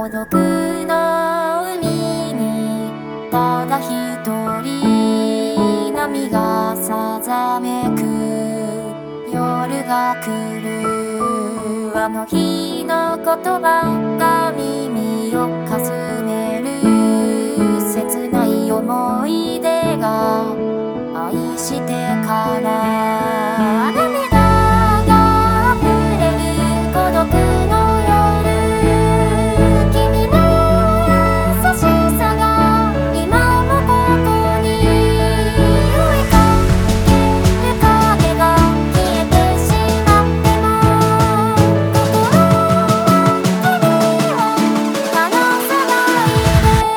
独の海にただ一人波がさざめく夜が来るあの日の言葉が耳をかすめる切ない思い出が愛してから涙が溢れる孤独の夜君の優しさが今もここに追いかける影が消えてしまっても心は君を離さないで